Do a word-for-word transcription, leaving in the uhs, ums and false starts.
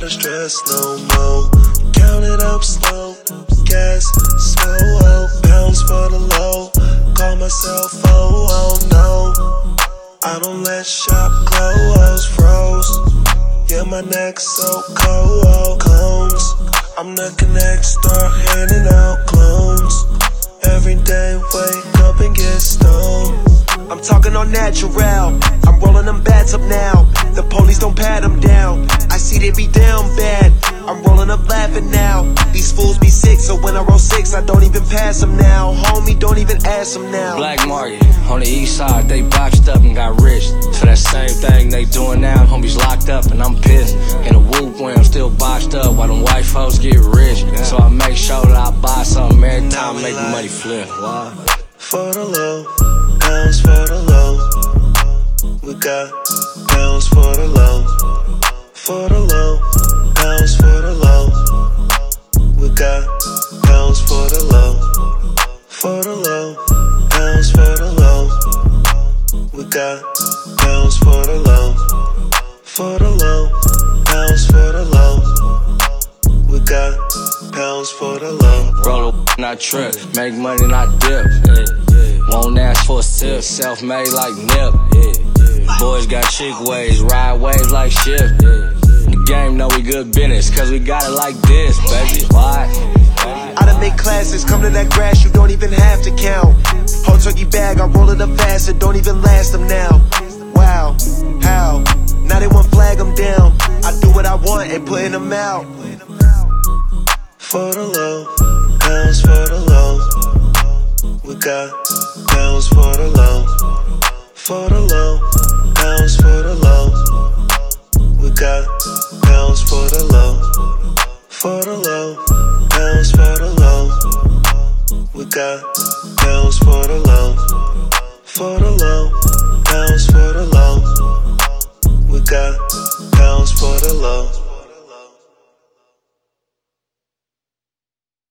gotta stress no more. Count it up slow, gas slow, oh, pounds for the low. Call myself, oh, oh no. I don't let shop close, froze. Yeah, my neck's so cold, oh, clones. I'm knocking next door, handing out clones. Every day, wake up and get stoned. I'm talking on natural. I'm rolling them bats up now. The police don't pat them down. I see they be down bad. I'm rolling up laughing now. These fools be sick, so when I roll six, I don't even pass them now. Homie, don't even ask them now. Black market on the east side, they boxed up and got rich. For that same thing they doing now, homies locked up and I'm pissed. In a whoop when I'm still boxed up while them white folks get rich. So I make sure that I buy something every time I make the money flip. Wow. For the low, pounds for the low. We got pounds for the low. For the low, pounds for the low. We got pounds for the low. For the low, pounds for the low. We got pounds for the low. For the low, pounds for the low. We got pounds for the low. Roll a not trip, make money not dip. Won't ask for a sip, self-made like Nip. Boys got chick ways, ride waves like shift. The game know we good business, cause we got it like this, baby. Why? I done make classes, come to that grass, you don't even have to count. Whole turkey bag, I roll it up fast, it don't even last them now. Wow, how? Now they want flag them down. I do what I want and putting them out. For the low, pounds for the low. We got pounds for the low. For the low, pounds for the low. We got pounds for the low. For the low, pounds for the low. We got pounds for the low. For the low, pounds for the low.